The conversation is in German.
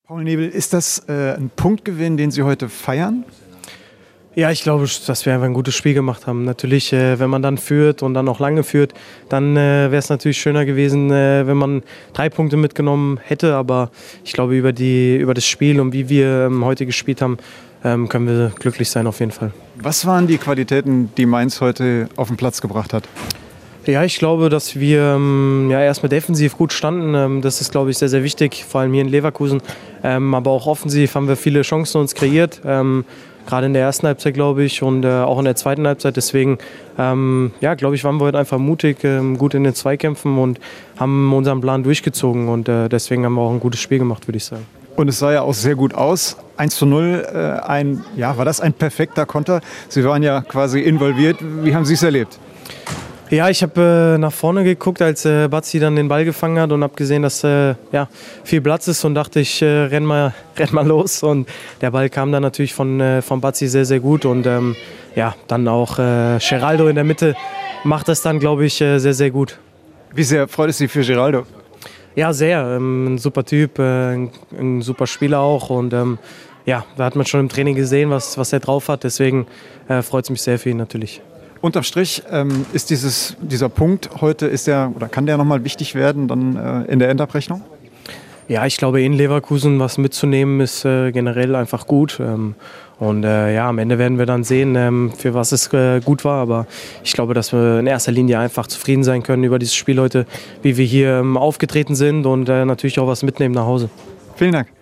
Paul Nebel, ist das ein Punktgewinn, den Sie heute feiern? Ja, ich glaube, dass wir einfach ein gutes Spiel gemacht haben. Natürlich, wenn man dann führt und dann auch lange führt, dann wäre es natürlich schöner gewesen, wenn man 3 Punkte mitgenommen hätte. Aber ich glaube, über das Spiel und wie wir heute gespielt haben, können wir glücklich sein auf jeden Fall. Was waren die Qualitäten, die Mainz heute auf den Platz gebracht hat? Ja, ich glaube, dass wir erstmal defensiv gut standen. Das ist, glaube ich, sehr, sehr wichtig, vor allem hier in Leverkusen. Aber auch offensiv haben wir viele Chancen uns kreiert. Gerade in der ersten Halbzeit, glaube ich, und auch in der zweiten Halbzeit. Deswegen, glaube ich, waren wir heute einfach mutig, gut in den Zweikämpfen und haben unseren Plan durchgezogen. Und deswegen haben wir auch ein gutes Spiel gemacht, würde ich sagen. Und es sah ja auch sehr gut aus. 1:0, war das ein perfekter Konter? Sie waren ja quasi involviert. Wie haben Sie es erlebt? Ja, ich habe nach vorne geguckt, als Bazzi dann den Ball gefangen hat und habe gesehen, dass viel Platz ist und dachte, ich renn mal los. Und der Ball kam dann natürlich von Bazzi sehr, sehr gut. Und dann auch Geraldo in der Mitte macht das dann, glaube ich, sehr, sehr gut. Wie sehr freut es Sie für Geraldo? Ja, sehr. Ein super Typ, ein super Spieler auch. Und da hat man schon im Training gesehen, was er drauf hat. Deswegen freut es mich sehr für ihn natürlich. Unterm Strich ist dieser Punkt heute, kann der nochmal wichtig werden dann in der Endabrechnung? Ja, ich glaube, in Leverkusen was mitzunehmen ist generell einfach gut. Am Ende werden wir dann sehen, für was es gut war. Aber ich glaube, dass wir in erster Linie einfach zufrieden sein können über dieses Spiel heute, wie wir hier aufgetreten sind und natürlich auch was mitnehmen nach Hause. Vielen Dank.